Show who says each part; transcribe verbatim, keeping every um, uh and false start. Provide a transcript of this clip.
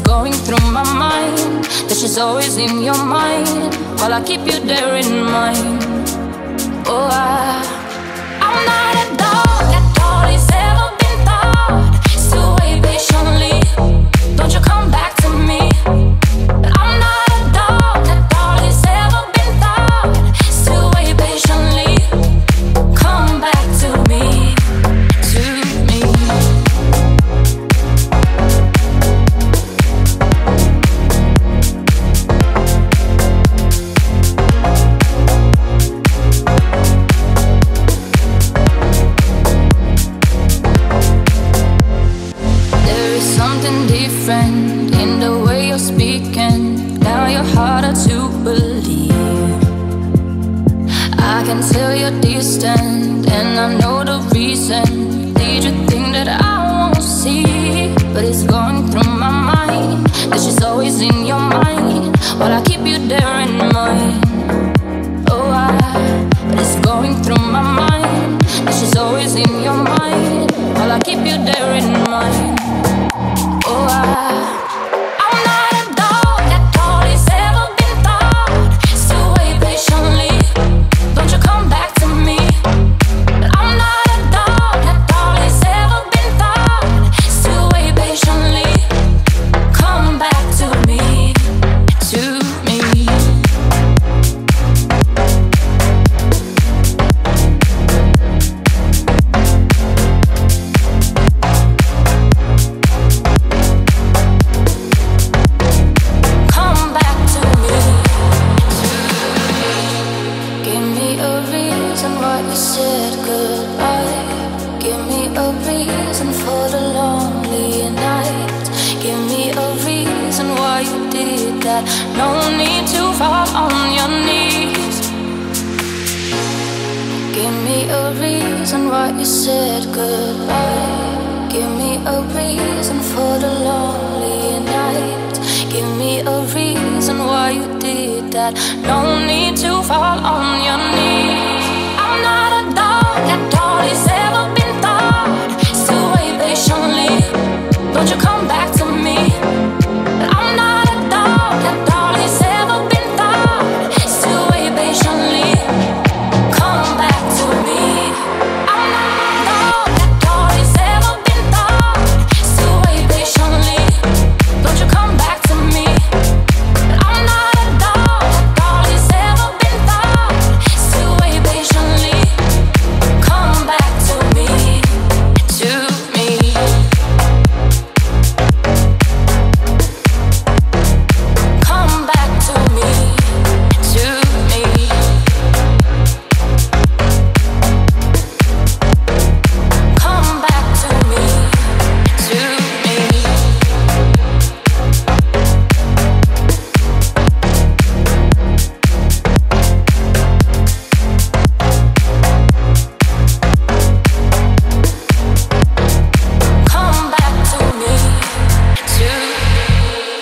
Speaker 1: going through my mind, that she's always in your mind, while I keep you there in mind. Oh, I, I'm not a dog that all has ever been thought. Still wait patiently, don't you come back to me. But I'm not a dog that all has ever been thought. Still wait patiently, come back to me, to me. Different in the way you're speaking. Now you're harder to believe. I can tell you're distant, and I know the reason. Did you think that I won't see? But it's going through my mind, that she's always in your mind, while I keep you there in mind. Oh, I, but it's going through my mind, that she's always in your mind, while I keep you there in mind. Oh, I, I'm not a dog that all has ever been thought. Still wait patiently, don't you come back to me. But I'm not a dog that all has ever been thought. Still wait patiently, come back to me, to me. No need to fall on your knees. Give me a reason why you said goodbye. Give me a reason for the lonely night. Give me a reason why you did that. No need to fall on your knees.